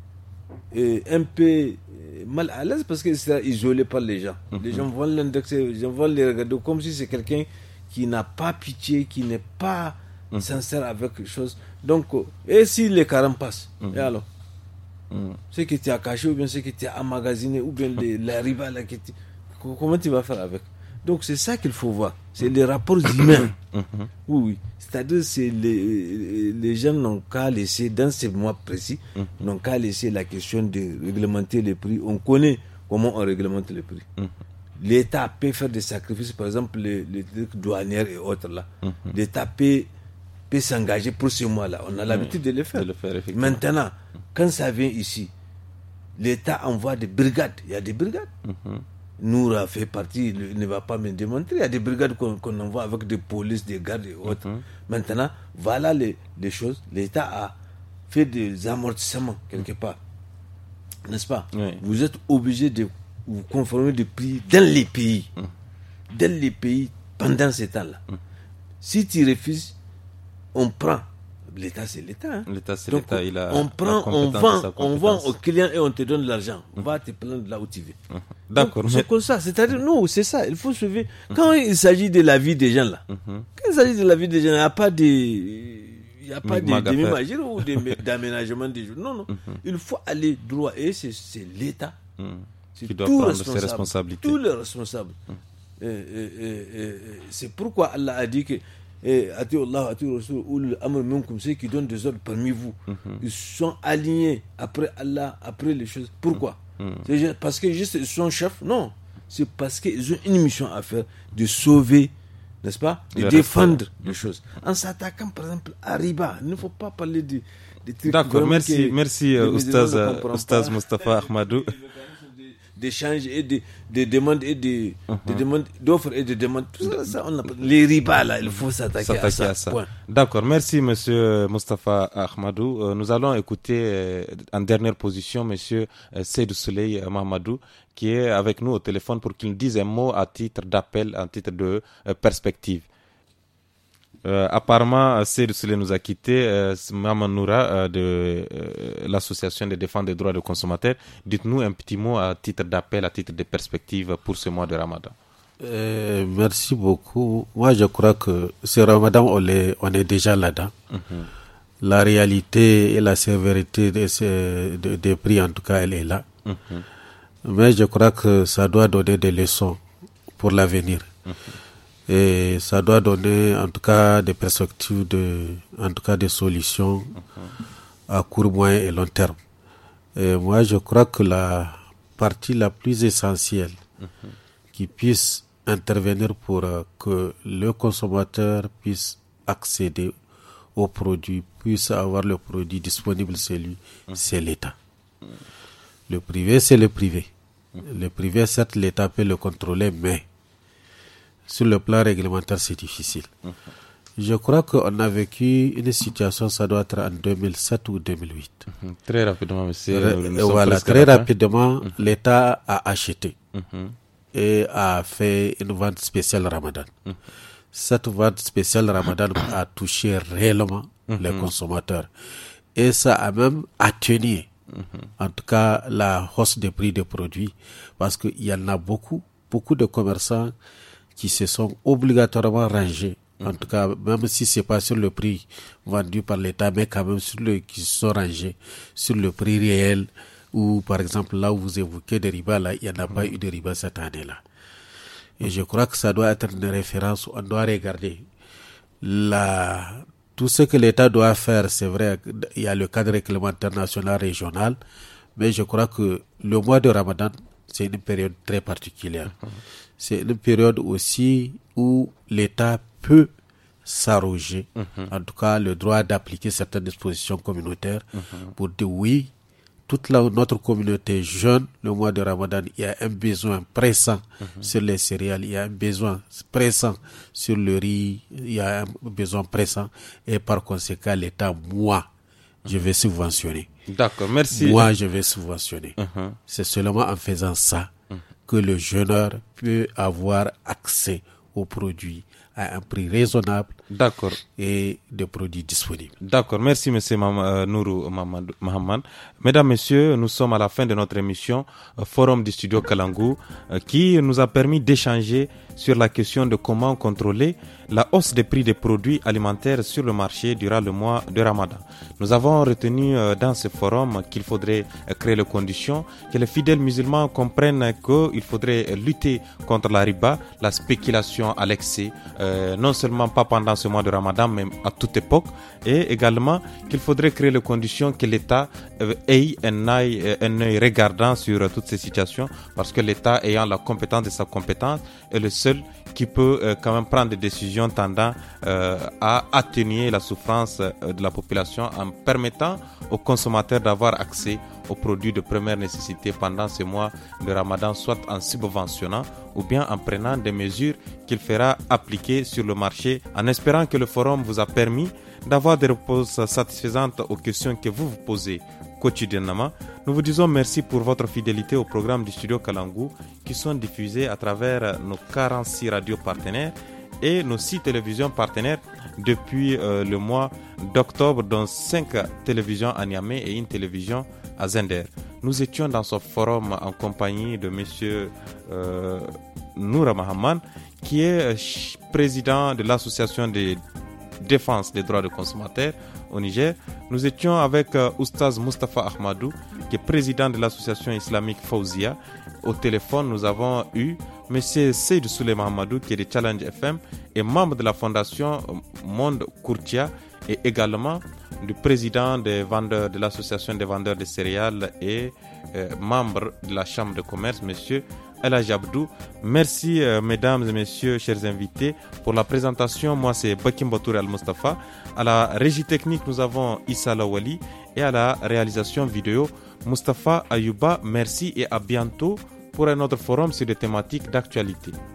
euh, un peu euh, mal à l'aise parce qu'il sera isolé par les gens. Mm-hmm. Les gens vont l'indexer, les gens vont les regarder comme si c'est quelqu'un qui n'a pas pitié, qui n'est pas mm-hmm. sincère avec quelque chose. Donc, et si les carême passent, mm-hmm. et alors Mm. ce que tu as caché ou bien ce que tu as emmagasiné ou bien les, la riba là, que tu, comment tu vas faire avec. Donc c'est ça qu'il faut voir, c'est les rapports humains. Mm-hmm. Oui, oui. C'est-à-dire c'est les, les gens n'ont qu'à laisser dans ces mois précis, mm-hmm. n'ont qu'à laisser la question de réglementer les prix. On connaît comment on réglemente les prix. Mm-hmm. L'État peut faire des sacrifices, par exemple les, les trucs douanières et autres là. Mm-hmm. L'État peut, peut s'engager pour ce mois-là. On a l'habitude mm-hmm. de le faire. De le faire Maintenant, quand ça vient ici, l'État envoie des brigades. Il y a des brigades. Mm-hmm. Noura fait partie, il ne va pas me démontrer. Il y a des brigades qu'on, qu'on envoie avec des polices, des gardes et autres. Mm-hmm. Maintenant, voilà les, les choses. L'État a fait des amortissements quelque part. N'est-ce pas? Oui. Vous êtes obligé de vous conformer des prix dans les pays. Mm-hmm. Dans les pays pendant ce temps-là. Mm-hmm. Si tu refuses, on prend. L'État, c'est l'État. Hein. L'État, c'est Donc, l'État. Il a on prend, on vend, on vend au client et on te donne l'argent. On mmh. va te prendre là où tu veux. Mmh. D'accord. Donc, c'est comme ça. C'est-à-dire, non, c'est ça. Il faut suivre. Mmh. Quand il s'agit de la vie des gens, là, mmh. quand il s'agit de la vie des gens, il n'y a pas de, il n'y a pas de demi-mesure ou de, d'aménagement des jours. Non, non. Mmh. Il faut aller droit. Et c'est, c'est l'État mmh. c'est qui doit prendre ses responsabilités. Tous les responsables. Mmh. Et, et, et, et, c'est pourquoi Allah a dit que et Allah, ceux qui donnent des ordres parmi vous, mm-hmm. ils sont alignés après Allah, après les choses. Pourquoi? Mm-hmm. C'est parce que juste ils sont chefs? Non, c'est parce qu'ils ont une mission à faire de sauver n'est-ce pas, de Le défendre respect. les choses. En s'attaquant, par exemple, à riba, il ne faut pas parler de, de trucs. D'accord, merci, merci, Oustaz, Oustaz Mustafa Ahmadou. D'échanges et de, de demandes et de, uh-huh. de demandes, d'offres et de demandes. Tout ça, ça on a, les ribas, là, il faut s'attaquer, s'attaquer à ça. À ça. Point. D'accord, merci, monsieur Mustafa Ahmadou. Euh, nous allons écouter euh, en dernière position monsieur euh, Seydou Souley Mahamadou, qui est avec nous au téléphone pour qu'il nous dise un mot à titre d'appel, à titre de euh, perspective. Euh, apparemment, Seydou Souley nous a quitté. Euh, Maman Noura euh, de euh, l'association de défense des droits des consommateurs. Dites-nous un petit mot à titre d'appel, à titre de perspective pour ce mois de Ramadan. Euh, merci beaucoup. Moi, je crois que ce Ramadan, on est, on est déjà là-dedans. Mm-hmm. La réalité et la sévérité des de, de, de prix, en tout cas, elle est là. Mm-hmm. Mais je crois que ça doit donner des leçons pour l'avenir. Mm-hmm. Et ça doit donner en tout cas des perspectives, de, en tout cas des solutions uh-huh. à court, moyen et long terme. Et moi, je crois que la partie la plus essentielle uh-huh. qui puisse intervenir pour euh, que le consommateur puisse accéder au produit, puisse avoir le produit disponible chez lui, uh-huh. c'est l'État. Uh-huh. Le privé, c'est le privé. Uh-huh. Le privé, certes, l'État peut le contrôler, mais sur le plan réglementaire, c'est difficile. Uh-huh. Je crois qu'on a vécu une situation, ça doit être en deux mille sept ou deux mille huit. Uh-huh. Très rapidement, monsieur. Ré- voilà, très rapidement, uh-huh. l'État a acheté uh-huh. et a fait une vente spéciale Ramadan. Uh-huh. Cette vente spéciale Ramadan a touché réellement uh-huh. les consommateurs. Et ça a même atténué, uh-huh. en tout cas, la hausse des prix des produits, parce qu'il y en a beaucoup, beaucoup de commerçants qui se sont obligatoirement rangés, en mmh. tout cas, même si c'est pas sur le prix vendu par l'État, mais quand même sur le, qui se sont rangés sur le prix réel, ou par exemple, là où vous évoquez des ribas, là, il n'y en a mmh. pas eu de ribas cette année-là. Et je crois que ça doit être une référence, on doit regarder la, tout ce que l'État doit faire, c'est vrai, il y a le cadre réglementaire national, régional, mais je crois que le mois de Ramadan, c'est une période très particulière. Mmh. C'est une période aussi où l'État peut s'arroger, uh-huh. en tout cas le droit d'appliquer certaines dispositions communautaires uh-huh. pour dire oui, toute la, notre communauté jeune, le mois de Ramadan, il y a un besoin pressant uh-huh. sur les céréales, il y a un besoin pressant sur le riz, il y a un besoin pressant et par conséquent l'État, moi, uh-huh. je vais subventionner. D'accord, merci. Moi, je vais subventionner. Uh-huh. C'est seulement en faisant ça que le jeuneur peut avoir accès aux produits à un prix raisonnable. D'accord. Et des produits disponibles. D'accord. Merci, monsieur Mam- Nourou Mahaman. Mesdames, messieurs, nous sommes à la fin de notre émission Forum du Studio Kalangu qui nous a permis d'échanger sur la question de comment contrôler la hausse des prix des produits alimentaires sur le marché durant le mois de Ramadan. Nous avons retenu dans ce forum qu'il faudrait créer les conditions, que les fidèles musulmans comprennent qu'il faudrait lutter contre la riba, la spéculation à l'excès, euh, non seulement pas pendant ce mois de Ramadan, mais à toute époque, et également qu'il faudrait créer les conditions que l'État euh, ait un œil, un œil regardant sur euh, toutes ces situations, parce que l'État ayant la compétence de sa compétence est le seul qui peut euh, quand même prendre des décisions tendant euh, à atténuer la souffrance euh, de la population en permettant aux consommateurs d'avoir accès aux produits de première nécessité pendant ce mois de Ramadan, soit en subventionnant ou bien en prenant des mesures qu'il fera appliquer sur le marché, en espérant que le forum vous a permis d'avoir des réponses satisfaisantes aux questions que vous vous posez quotidiennement. Nous vous disons merci pour votre fidélité au programme du Studio Kalangu qui sont diffusés à travers nos quarante-six radios partenaires et nos six télévisions partenaires depuis euh, le mois d'octobre, dont cinq télévisions à Niamey et une télévision à Zender. Nous étions dans ce forum en compagnie de monsieur euh, Noura Mahaman, qui est président de l'association de défense des droits des consommateurs au Niger. Nous étions avec euh, Oustaz Mustafa Ahmadou, qui est président de l'association islamique Fawzia. Au téléphone, nous avons eu M. Seydou Souley Mahamadou, qui est de Challenge F M et membre de la fondation Monde Courtia, et également du président des vendeurs de l'association des vendeurs de céréales et euh, membre de la chambre de commerce, M. El Hadj Abdou. Merci euh, mesdames et messieurs, chers invités, pour la présentation. Moi c'est Bakim Batour Al-Mustafa. À la régie technique, nous avons Issa Lawali et à la réalisation vidéo, Mustafa Ayouba. Merci et à bientôt pour un autre forum sur des thématiques d'actualité.